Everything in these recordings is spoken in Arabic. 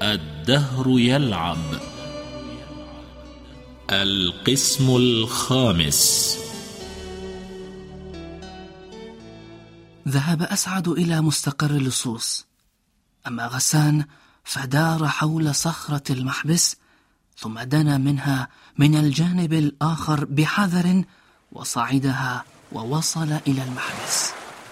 الدهر يلعب. القسم الخامس. ذهب أسعد إلى مستقر اللصوص، أما غسان فدار حول صخرة المحبس، ثم دنا منها من الجانب الآخر بحذر وصعدها ووصل إلى المحبس.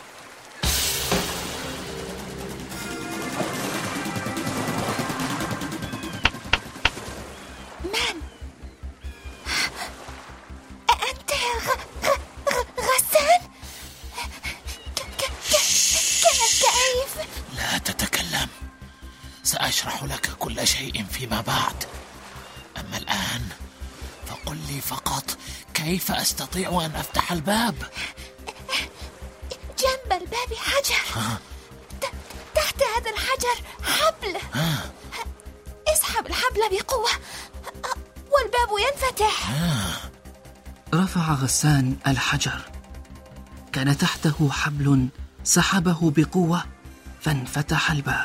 من؟ أنت غسان؟ كيف؟ لا تتكلم، سأشرح لك كل شيء فيما بعد. أما الآن فقل لي فقط كيف أستطيع أن أفتح الباب؟ جنب الباب حجر. تحت هذا الحجر حبل. اسحب الحبل بقوة والباب ينفتح. رفع غسان الحجر، كان تحته حبل، سحبه بقوة فانفتح الباب.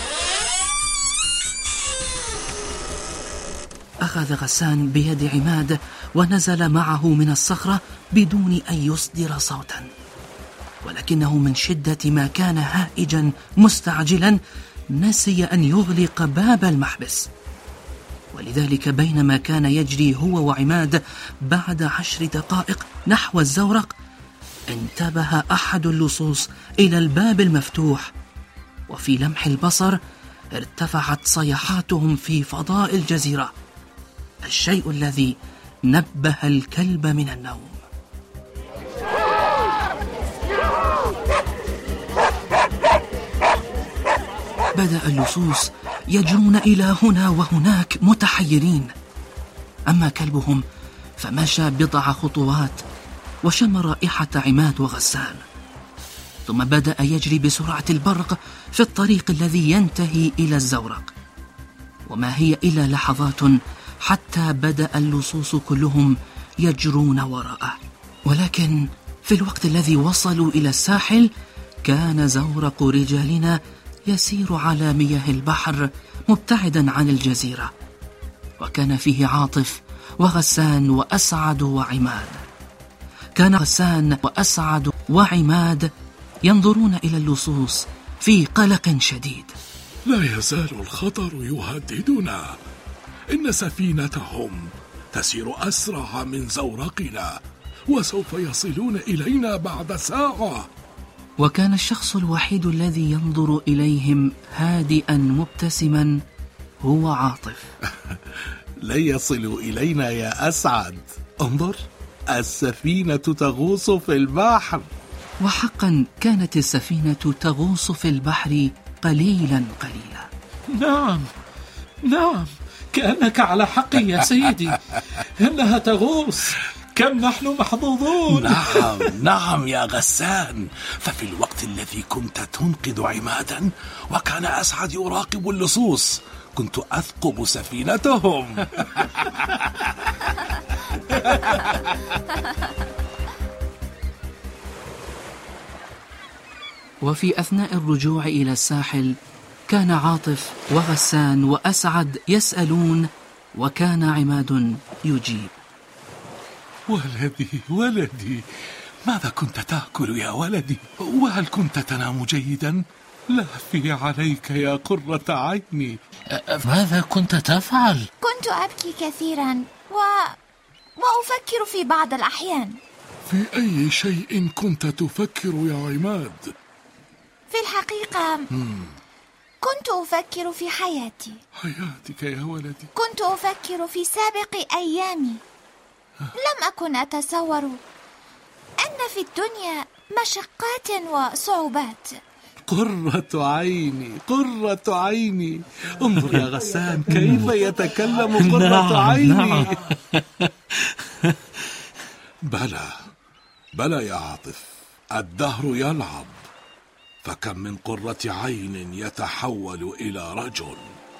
أخذ غسان بيد عماد ونزل معه من الصخرة بدون أن يصدر صوتا، ولكنه من شدة ما كان هائجا مستعجلا نسي أن يغلق باب المحبس، ولذلك بينما كان يجري هو وعماد بعد 10 دقائق نحو الزورق، انتبه أحد اللصوص إلى الباب المفتوح، وفي لمح البصر ارتفعت صيحاتهم في فضاء الجزيرة، الشيء الذي نبه الكلب من النوم. بدأ اللصوص يجرون إلى هنا وهناك متحيرين، أما كلبهم فمشى بضع خطوات وشم رائحة عماد وغسان، ثم بدأ يجري بسرعة البرق في الطريق الذي ينتهي إلى الزورق. وما هي إلا لحظات حتى بدأ اللصوص كلهم يجرون وراءه، ولكن في الوقت الذي وصلوا إلى الساحل كان زورق رجالنا يسير على مياه البحر مبتعدا عن الجزيرة، وكان فيه عاطف وغسان وأسعد وعماد. كان غسان وأسعد وعماد ينظرون إلى اللصوص في قلق شديد. لا يزال الخطر يهددنا، إن سفينتهم تسير أسرع من زورقنا وسوف يصلون إلينا بعد ساعة. وكان الشخص الوحيد الذي ينظر إليهم هادئا مبتسما هو عاطف. لن يصلوا إلينا يا أسعد، انظر، السفينة تغوص في البحر. وحقا كانت السفينة تغوص في البحر قليلا قليلا. نعم، كأنك على حق يا سيدي، إنها تغوص. كم نحن محظوظون. نعم يا غسان، ففي الوقت الذي كنت تنقذ عمادا وكان أسعد يراقب اللصوص كنت أثقب سفينتهم. وفي أثناء الرجوع إلى الساحل كان عاطف وغسان وأسعد يسألون، وكان عماد يجيب: ولدي، ماذا كنت تأكل يا ولدي؟ وهل كنت تنام جيدا؟ لا في عليك يا قرة عيني. ماذا كنت تفعل؟ كنت أبكي كثيرا وأفكر في بعض الأحيان. في أي شيء كنت تفكر يا عماد؟ في الحقيقة كنت أفكر في حياتي. حياتك يا ولدي. كنت أفكر في سابق أيامي. لم أكن أتصور أن في الدنيا مشقات وصعوبات. قرة عيني، انظر يا غسان كيف يتكلم قرة عيني. بلى يا عاطف، الدهر يلعب، فكم من قرة عين يتحول إلى رجل.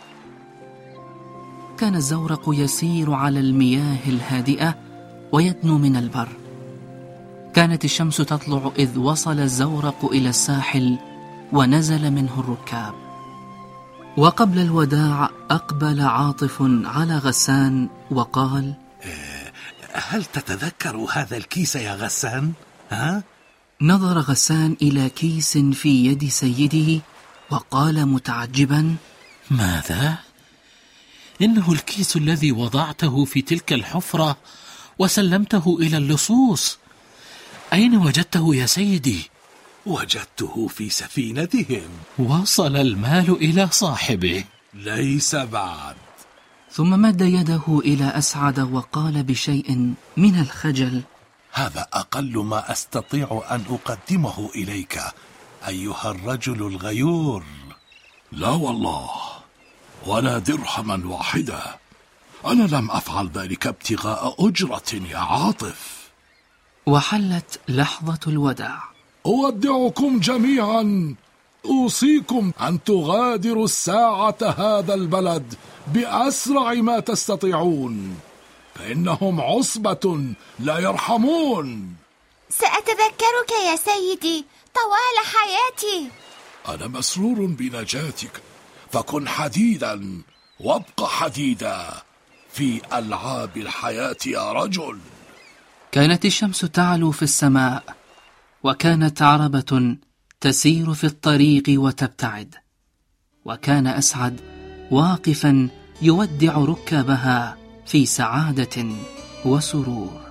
كان الزورق يسير على المياه الهادئة ويدنو من البر. كانت الشمس تطلع إذ وصل الزورق إلى الساحل ونزل منه الركاب، وقبل الوداع أقبل عاطف على غسان وقال: هل تتذكر هذا الكيس يا غسان؟ ها؟ نظر غسان إلى كيس في يد سيده وقال متعجبا: ماذا؟ إنه الكيس الذي وضعته في تلك الحفرة وسلمته إلى اللصوص. أين وجدته يا سيدي؟ وجدته في سفينتهم. وصل المال إلى صاحبه؟ ليس بعد. ثم مد يده إلى أسعد وقال بشيء من الخجل: هذا أقل ما أستطيع أن أقدمه إليك أيها الرجل الغيور. لا والله، ولا درهما واحدة. أنا لم أفعل ذلك ابتغاء أجرة يا عاطف. وحلت لحظة الوداع. أودعكم جميعا. أوصيكم أن تغادروا الساعة هذا البلد بأسرع ما تستطيعون، فإنهم عصبة لا يرحمون. سأتذكرك يا سيدي طوال حياتي. أنا مسرور بنجاتك، فكن حديدا وابق حديدا في ألعاب الحياة يا رجل. كانت الشمس تعلو في السماء، وكانت عربة تسير في الطريق وتبتعد، وكان أسعد واقفا يودع ركابها في سعادة وسرور.